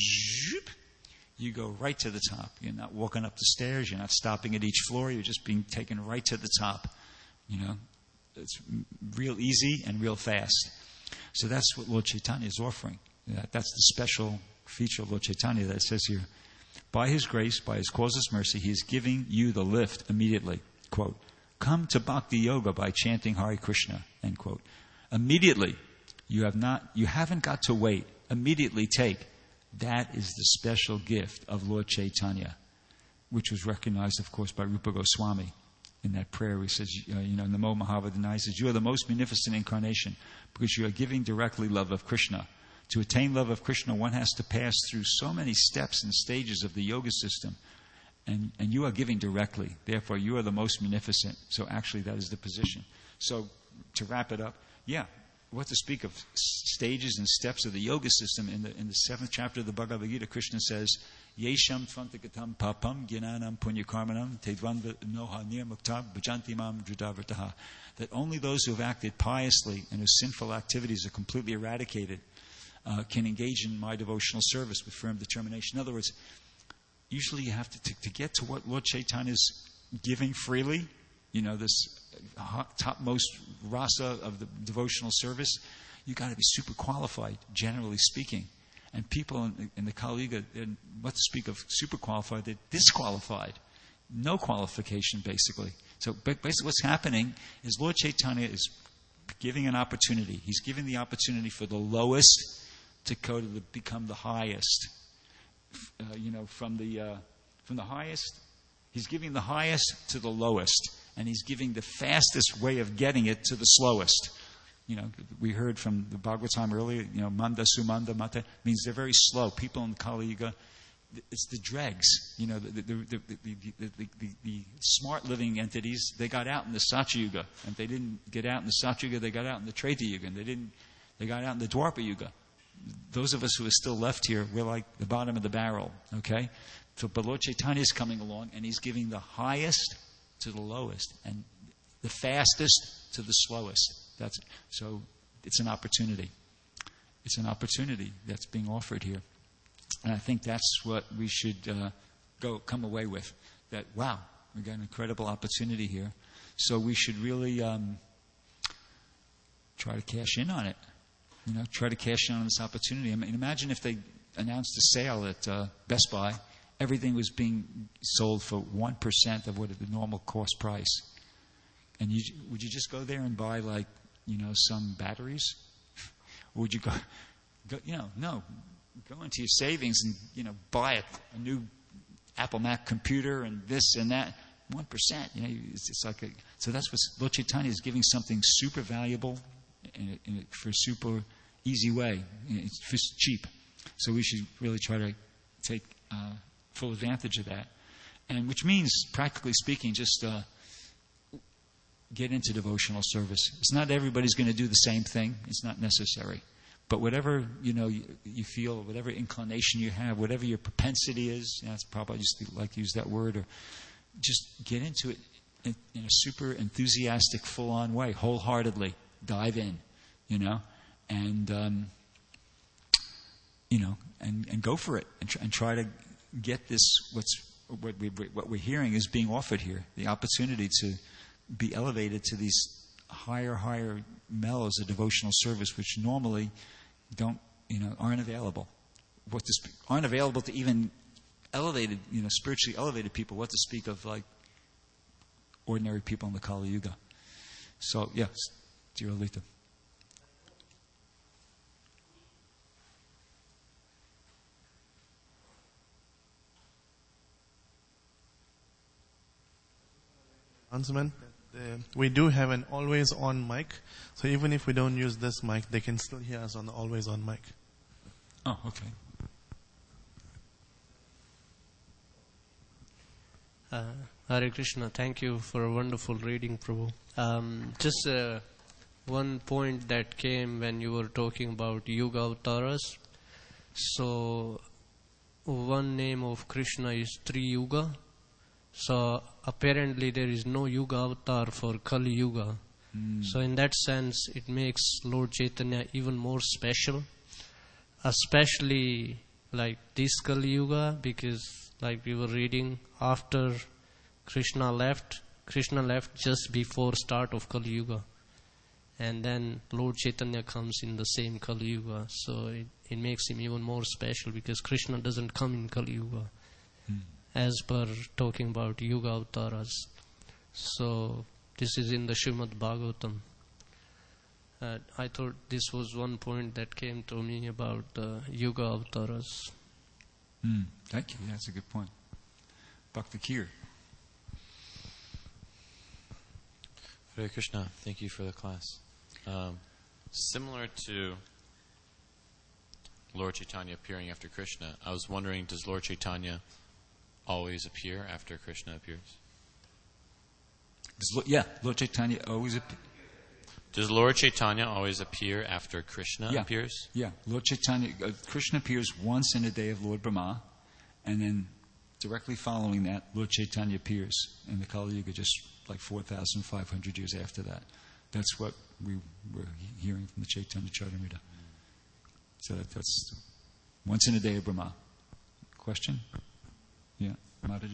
you go right to the top. You're not walking up the stairs. You're not stopping at each floor. You're just being taken right to the top. It's real easy and real fast. So that's what Lord Chaitanya is offering. That's the special feature of Lord Chaitanya that it says here. By His grace, by His causeless mercy, He is giving you the lift immediately. Quote, come to Bhakti Yoga by chanting Hare Krishna. End quote. Immediately. You haven't got to wait. Immediately take. That is the special gift of Lord Chaitanya, which was recognized, of course, by Rupa Goswami. In that prayer, he says, Namo Mahavadana, he says, you are the most magnificent incarnation because you are giving directly love of Krishna. To attain love of Krishna, one has to pass through so many steps and stages of the yoga system, and you are giving directly. Therefore, you are the most magnificent. So actually, that is the position. So to wrap it up, what to speak of stages and steps of the yoga system in the 7th chapter of the Bhagavad Gita, Krishna says, Yesham tvantagatam papam gyananam punyakarmanam tedvanda noha nirmukta bhajanti mam drudavrataha. That only those who have acted piously and whose sinful activities are completely eradicated can engage in my devotional service with firm determination. In other words, usually you have to get to what Lord Chaitanya is giving freely, this topmost rasa of the devotional service, you got to be super qualified, generally speaking. And people in the Kali Yuga, what to speak of super qualified, they're disqualified. No qualification, basically. So basically what's happening is Lord Chaitanya is giving an opportunity. He's giving the opportunity for the lowest to become the highest. From the highest He's giving the highest to the lowest, and he's giving the fastest way of getting it to the slowest. We heard from the Bhagavatam earlier, manda, sumanda, mata, means they're very slow. People in the Kali Yuga, it's the dregs. The smart living entities, they got out in the Satya Yuga. And if they didn't get out in the Satya Yuga, they got out in the Treta Yuga. And they got out in the Dwapara Yuga. Those of us who are still left here, we're like the bottom of the barrel, okay? So, but Lord Chaitanya is coming along, and he's giving the highest to the lowest, and the fastest to the slowest. So it's an opportunity. It's an opportunity that's being offered here. And I think that's what we should come away with. That, wow, we've got an incredible opportunity here. So we should really try to cash in on it. Try to cash in on this opportunity. I mean, imagine if they announced a sale at Best Buy. Everything was being sold for 1% of what the normal cost price. And would you just go there and buy, some batteries? Or would you go no. Go into your savings and, buy a new Apple Mac computer and this and that. 1%. It's like so that's what Lord Chaitanya is giving, something super valuable for a super easy way. It's cheap. So we should really try to take full advantage of that. And which means, practically speaking, just get into devotional service. It's not everybody's going to do the same thing. It's not necessary. But whatever, you feel, whatever inclination you have, whatever your propensity is, that's probably just like to use that word, or just get into it in a super enthusiastic, full-on way, wholeheartedly. Dive in, and go for it, and try to get this. What we're hearing is being offered here, the opportunity to be elevated to these higher mellows of devotional service, which normally aren't available. Aren't available to even elevated, spiritually elevated people. What to speak of ordinary people in the Kali Yuga. So yes, dear Alita. Announcement. We do have an always on mic, so even if we don't use this mic, they can still hear us on the always on mic. Oh, okay. Hare Krishna, thank you for a wonderful reading, Prabhu. Just one point that came when you were talking about Yuga Avataras. So, one name of Krishna is Tri Yuga. So, apparently there is no Yuga Avatar for Kali Yuga. So, in that sense, it makes Lord Chaitanya even more special. Especially like this Kali Yuga, because like we were reading, after Krishna left just before start of Kali Yuga. And then Lord Chaitanya comes in the same Kali Yuga. So it makes him even more special, because Krishna doesn't come in Kali Yuga. As per talking about Yuga Avataras. So this is in the Srimad Bhagavatam. I thought this was one point that came to me about Yuga Avataras. Thank you. Yeah, that's a good point. Bhakti Kir. Hare Krishna. Thank you for the class. Similar to Lord Chaitanya appearing after Krishna, I was wondering, does Lord Chaitanya always appear after Krishna appears? Lord Chaitanya always appears. Does Lord Chaitanya always appear after Krishna appears? Yeah, Lord Chaitanya, Krishna appears once in the day of Lord Brahma, and then directly following that, Lord Chaitanya appears in the Kali Yuga, just like 4,500 years after that. That's what we were hearing from the Chaitanya Charitamrita. So that's once in a day of Brahma. Question? Yeah, Mataji?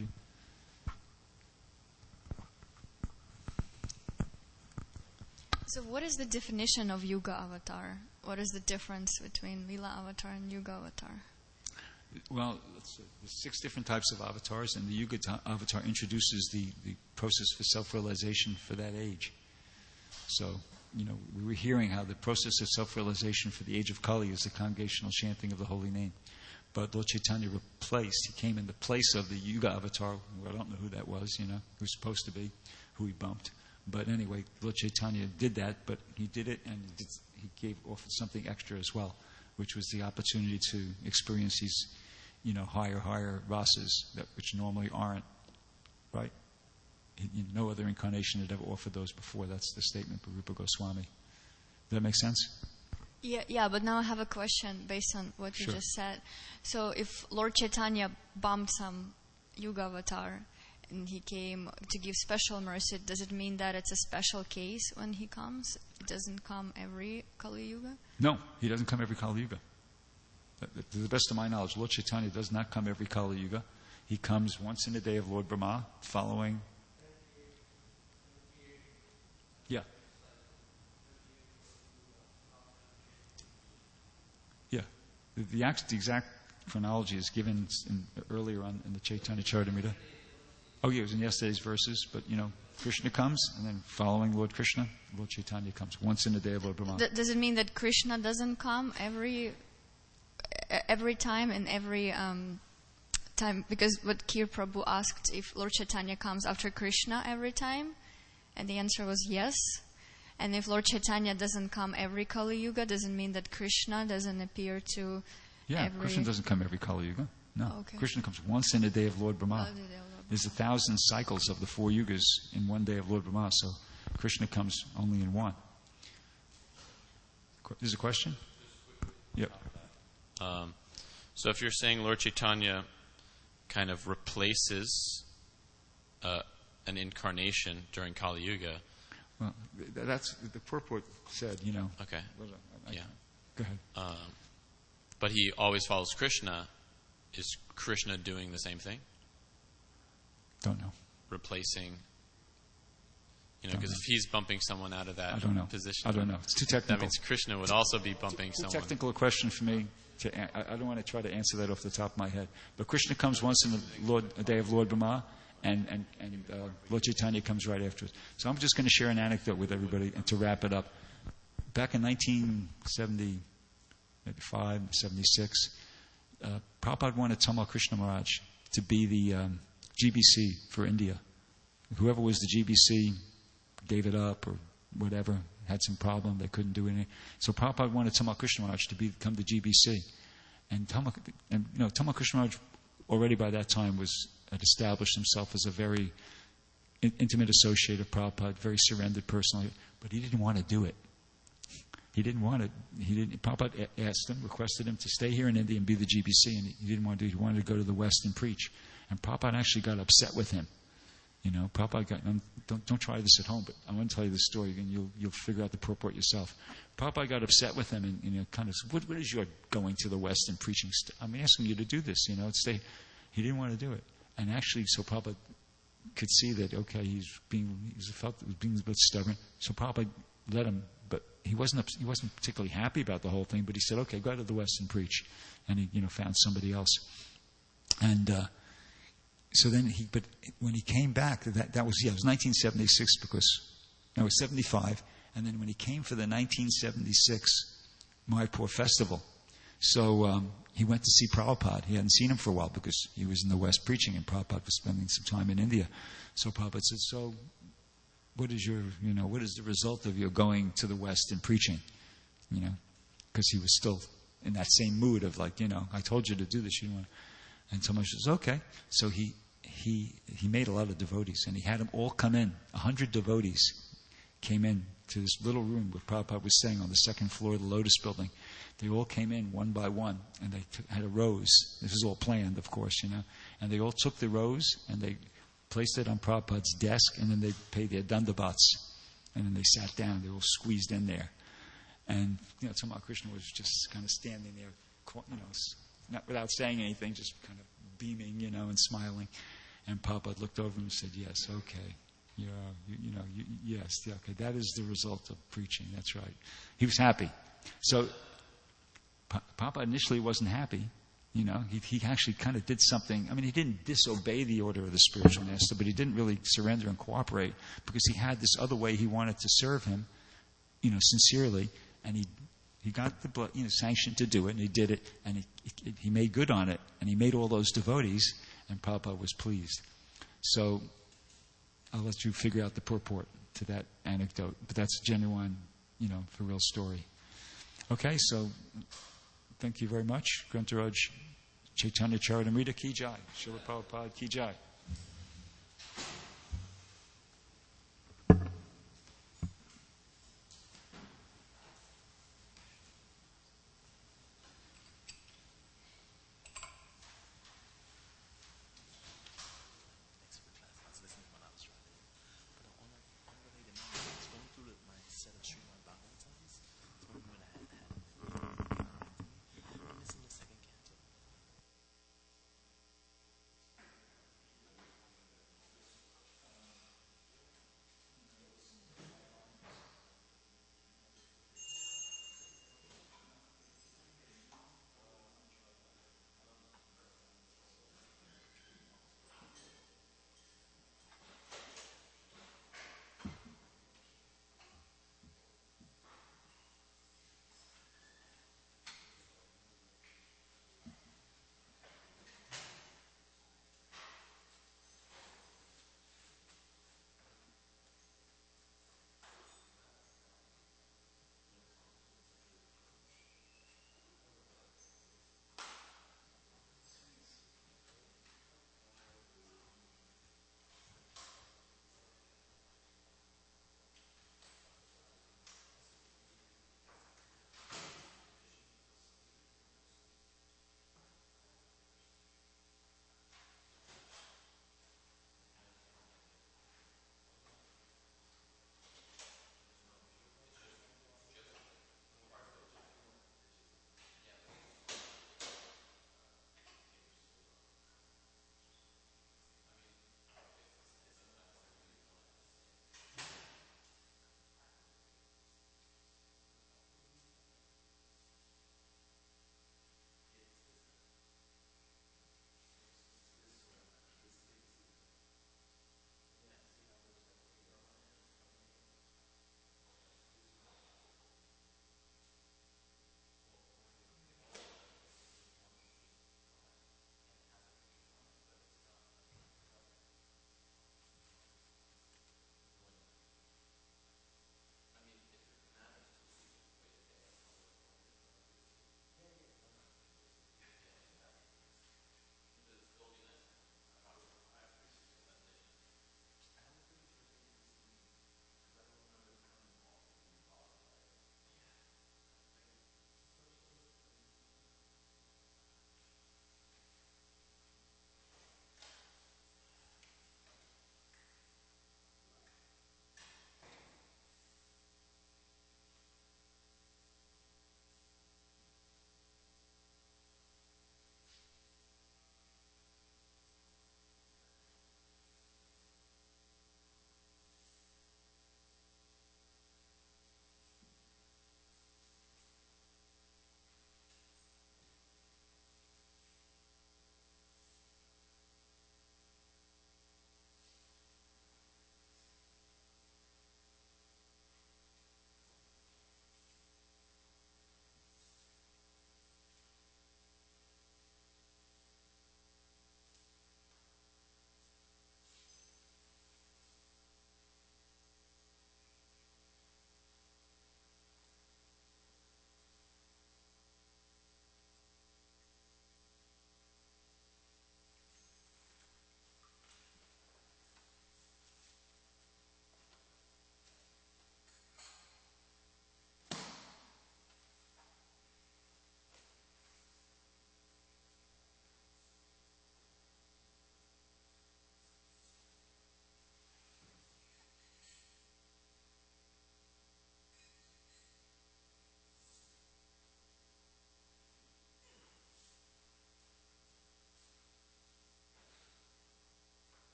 So what is the definition of Yuga Avatar? What is the difference between Lila Avatar and Yuga Avatar? Well, there's 6 different types of avatars, and the Yuga Avatar introduces the process for self-realization for that age. So, we were hearing how the process of self-realization for the age of Kali is the congregational chanting of the holy name. but Lord Chaitanya he came in the place of the Yuga avatar, who I don't know who that was, who's supposed to be, who he bumped. But anyway, Lord Chaitanya did that, but he did it and he offered something extra as well, which was the opportunity to experience these, higher rasas which normally aren't, right? No other incarnation had ever offered those before. That's the statement by Rupa Goswami. Does that make sense? Yeah, but now I have a question based on what you Sure. just said. So if Lord Chaitanya bumped some Yuga avatar and he came to give special mercy, does it mean that it's a special case when he comes? It doesn't come every Kali Yuga? No, he doesn't come every Kali Yuga. To the best of my knowledge, Lord Chaitanya does not come every Kali Yuga. He comes once in the day of Lord Brahma, following. Yeah. Yeah. The exact chronology is given earlier on in the Chaitanya Charitamrita. Oh, yeah, it was in yesterday's verses, but, Krishna comes, and then following Lord Krishna, Lord Chaitanya comes once in the day of Lord Brahma. Does it mean that Krishna doesn't come every time and every time? Because what Kir Prabhu asked, if Lord Chaitanya comes after Krishna every time, and the answer was yes. And if Lord Chaitanya doesn't come every Kali Yuga, doesn't mean that Krishna doesn't appear to Krishna doesn't come every Kali Yuga. No. Okay. Krishna comes once in the day of Lord Brahma. Oh, the day of Lord Brahma. There's 1,000 cycles of the 4 yugas in one day of Lord Brahma, so Krishna comes only in one. There's a question? Yep. So if you're saying Lord Chaitanya kind of replaces an incarnation during Kali Yuga. Well, that's the purport said, Okay. Yeah. Go ahead. But he always follows Krishna. Is Krishna doing the same thing? Don't know. Replacing, because if he's bumping someone out of that I don't know. position, I don't know. It's too technical. That means Krishna would also be bumping It's a someone. technical question for me. I don't want to try to answer that off the top of my head. But Krishna comes once in the day of Lord Brahma, and Lord Chaitanya comes right after it. So I'm just going to share an anecdote with everybody and to wrap it up. Back in 1975, 76, Prabhupada wanted Tamal Krishna Maharaj to be the GBC for India. Whoever was the GBC gave it up or whatever, had some problem, they couldn't do anything. So Prabhupada wanted Tamal Krishna Maharaj to become the GBC. And Tamal Krishna Maharaj already by that time had established himself as a very intimate associate of Prabhupada, very surrendered person, but he didn't want to do it. He didn't want it. Prabhupada asked him, requested him to stay here in India and be the GBC, and he didn't want to do it. He wanted to go to the West and preach. And Prabhupada actually got upset with him. Prabhupada don't try this at home, but I want to tell you this story, and you'll figure out the purport yourself. Prabhupada got upset with him, and kind of said, "What is your going to the West and preaching? I'm asking you to do this, Stay." He didn't want to do it, and actually, so Prabhupada could see that he felt he was being a bit stubborn. So Prabhupada let him, but he wasn't particularly happy about the whole thing. But he said, "Okay, go to the West and preach," and he found somebody else, and. So then but when he came back, that was 1976 it was 75, and then when he came for the 1976 Mayapur festival, so he went to see Prabhupada. He hadn't seen him for a while because he was in the West preaching, and Prabhupada was spending some time in India. So Prabhupada said, "So, what is the result of your going to the West and preaching?" Because he was still in that same mood of I told you to do this, you want. And someone says, "Okay." So he made a lot of devotees, and he had them all come in. 100 devotees came in to this little room where Prabhupada was staying on the second floor of the Lotus building. They all came in one by one, and they had a rose. This was all planned, of course, And they all took the rose, and they placed it on Prabhupada's desk, and then they paid their dandavats. And then they sat down. They all squeezed in there. And, Tamal Krishna was just kind of standing there, not without saying anything, just kind of beaming, and smiling. And Prabhupada looked over and said, "Yes, okay. Yes, okay. That is the result of preaching. That's right." He was happy. So Prabhupada initially wasn't happy. He actually kind of did something. I mean, he didn't disobey the order of the spiritual master, but he didn't really surrender and cooperate because he had this other way he wanted to serve him, sincerely, and he He got the sanction to do it, and he did it, and he made good on it, and he made all those devotees, and Prabhupada was pleased. So I'll let you figure out the purport to that anecdote, but that's a genuine, for real story. Okay, so thank you very much. Grantaraj Chaitanya Charitamrita Ki Jai. Srila Prabhupada Ki Jai.